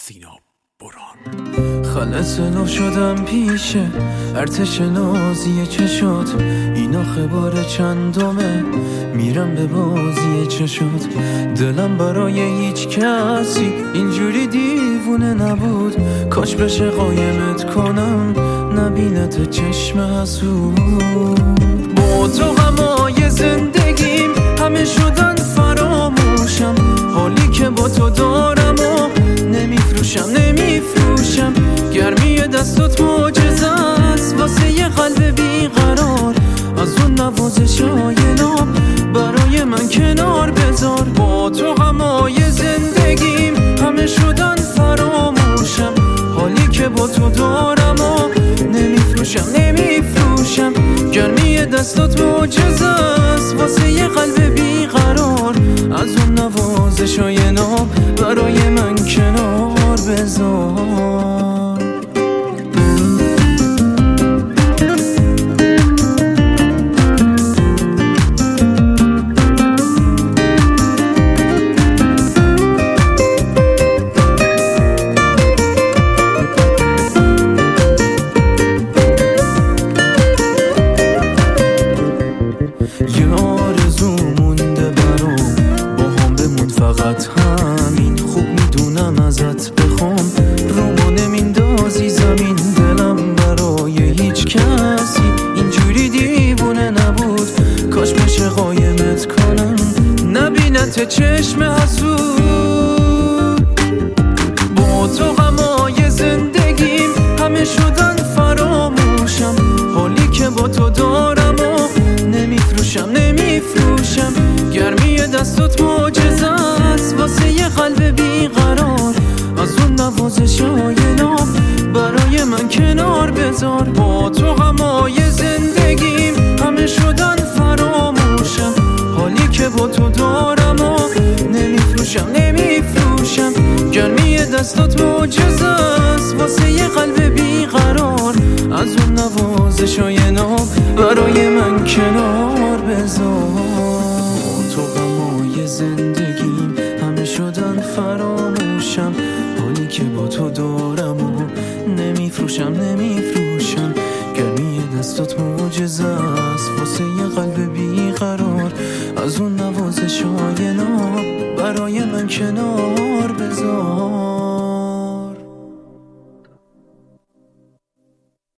سینا بران. خلص نو شدم پیشه ارتش نازی چشات، این آخه بار چندمه میرم به بازی چشات. دلم برای هیچ کسی اینجوری دیوونه نبود، کاش بشه قایمت کنم نبینت چشم حسود. با تو غمای زندگیم همه شدن فراموشم، حالی که با تو دارم و نمیفروشم. گرمی دستات معجزه است واسه یه قلب بیقرار، از اون نوازشای ناب برای من کنار بذار. با تو غمای زندگیم همه شدن فراموشم، حالی که با تو دارم و نمیفروشم. گرمی دستات معجزه است واسه یه قلب بیقرار، از اون نوازشای ناب برای من کنار بذار. یه آرزو مونده برام با هم بمون فقط همین، خوب میدونم ازت بخوام رومو نمیندازی زمین. دلم برای هیچ کسی اینجوری دیوونه نبود، کاش بشه قایمت کنم نبینت چشم حسود. با تو غمای زندگیم همه شدن فراموشم، حالی که با تو دارم و نمیفروشم. گرمی دستات معجزه است واسه یه قلب بیقرار، از اون نوازشای ناب برای من کنار بذار. با تو غمای زندگیم همه شدن فراموشم، حالی که با تو دارم و نمیفروشم. گرمی دستات معجزه است واسه یه قلب بیقرار، از اون نوازشای ناب برای من کنار بذار. تو غمای زندگیم همه شدن فراموشم، حالی که با تو دارم و نمیفروشم. گرمی دستات معجزه است واسه یه قلب بیقرار، از اون نوازشای ناب برای من کنار